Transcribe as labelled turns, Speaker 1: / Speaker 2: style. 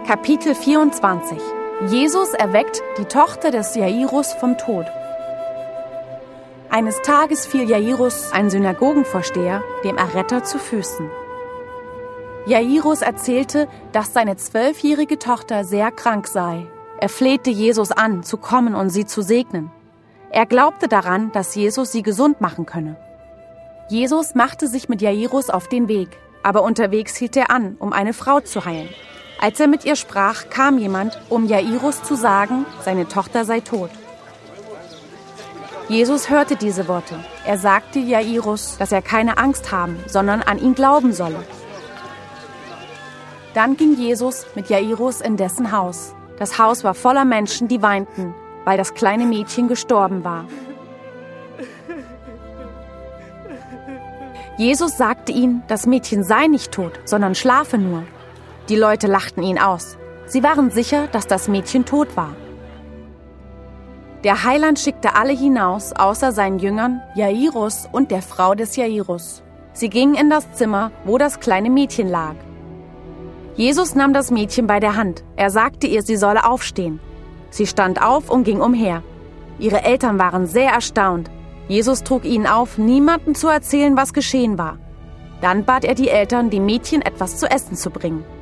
Speaker 1: Kapitel 24. Jesus erweckt die Tochter des Jairus vom Tod. Eines Tages fiel Jairus, ein Synagogenvorsteher, dem Erretter zu Füßen. Jairus erzählte, dass seine 12-jährige Tochter sehr krank sei. Er flehte Jesus an, zu kommen und sie zu segnen. Er glaubte daran, dass Jesus sie gesund machen könne. Jesus machte sich mit Jairus auf den Weg, aber unterwegs hielt er an, um eine Frau zu heilen. Als er mit ihr sprach, kam jemand, um Jairus zu sagen, seine Tochter sei tot. Jesus hörte diese Worte. Er sagte Jairus, dass er keine Angst haben, sondern an ihn glauben solle. Dann ging Jesus mit Jairus in dessen Haus. Das Haus war voller Menschen, die weinten, weil das kleine Mädchen gestorben war. Jesus sagte ihnen, das Mädchen sei nicht tot, sondern schlafe nur. Die Leute lachten ihn aus. Sie waren sicher, dass das Mädchen tot war. Der Heiland schickte alle hinaus, außer seinen Jüngern, Jairus und der Frau des Jairus. Sie gingen in das Zimmer, wo das kleine Mädchen lag. Jesus nahm das Mädchen bei der Hand. Er sagte ihr, sie solle aufstehen. Sie stand auf und ging umher. Ihre Eltern waren sehr erstaunt. Jesus trug ihnen auf, niemandem zu erzählen, was geschehen war. Dann bat er die Eltern, dem Mädchen etwas zu essen zu bringen.